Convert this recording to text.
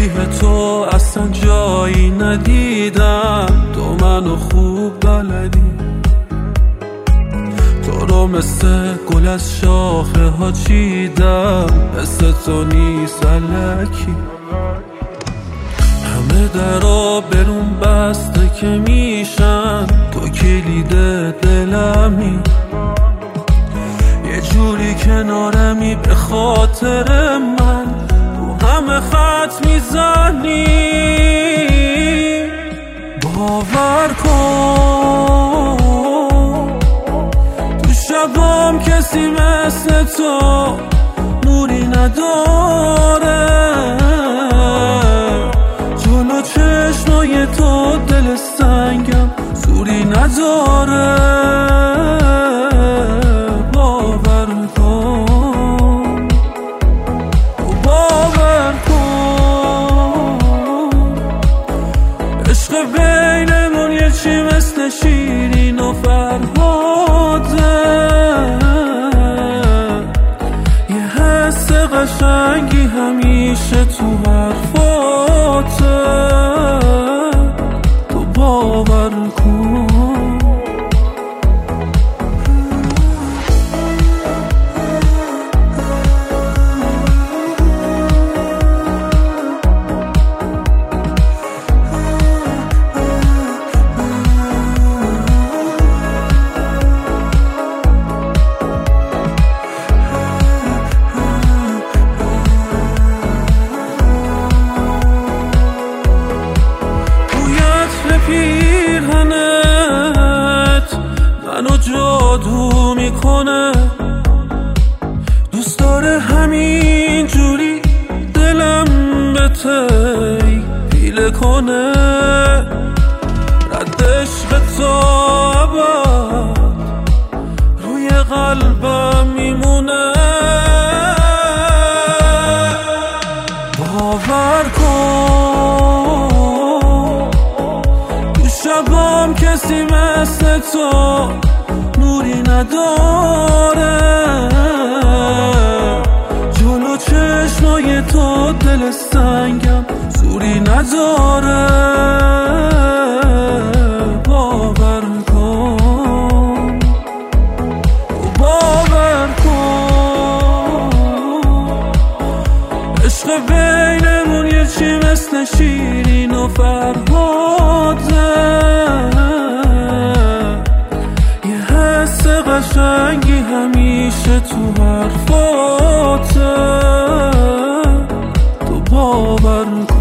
شبیه تو اصلا جایی ندیدم. تو منو خوب بلدی، تو رو مثل گل از شاخه ها چیدم. مثل تو نیست الکی، همه درا برون بسته که میشن، تو کلید دلمی. یه جوری کنارمی به خاطر من، تو همه خط میزنی. باور کن تو شبام کسی مثل تو نوری نداره. جلو چشمای تو دل سنگم زوری نداره. باور کن، باور کن عشق بینمون یه چی مثل شیرین و فرهاده. یه حس قشنگی همیشه تو حرفاته. تو باور کن. پیرهنت منو جادو میکنه. دوست داره همین جوری دلم به تی پیله کنه. رد عشق تو ابد روی قلبم میمونه. باور کن شبام کسی مثل تو نوری نداره. جلو چشمای تو دل سنگم زوری نداره. باور کن، باور کن عشق بینمون یه چی مثل شیرین و فرهاده. قشنگی همیشه تو حرفاته. تو باور کن.